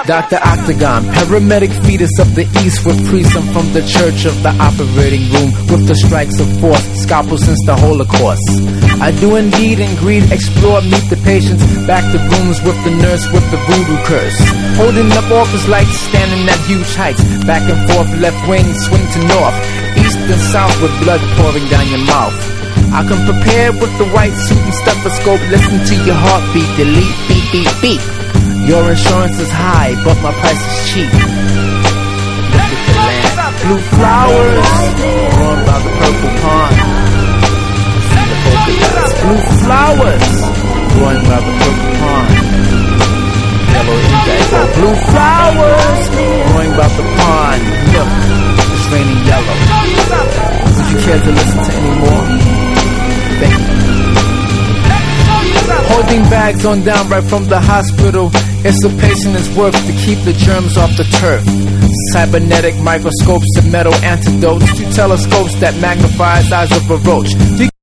Dr. Octagon, paramedic fetus of the east with priests from the church of the operating room with the strikes of force, scalpel since the Holocaust. I do indeed and greed, explore, meet the patients, back the rooms with the nurse with the voodoo curse. Holding up office lights, standing at huge heights, back and forth, left wing, swing to north, east and south with blood pouring down your mouth. I can prepare with the white suit and stethoscope, listen to your heartbeat, delete, beep, beep, beep. Your insurance is high, but my price is cheap. Look at the land, blue flowers, growing by the purple pond. See the polka dots, blue flowers, growing by the purple pond. Yellow indigo, blue flowers, growing by the pond. Look, it's raining yellow. Would you care to listen to any more? Thank you. Holding bags on down right from the hospital. It's a patient is worth to keep the germs off the turf. Cybernetic microscopes and metal antidotes to telescopes that magnifies eyes of a roach.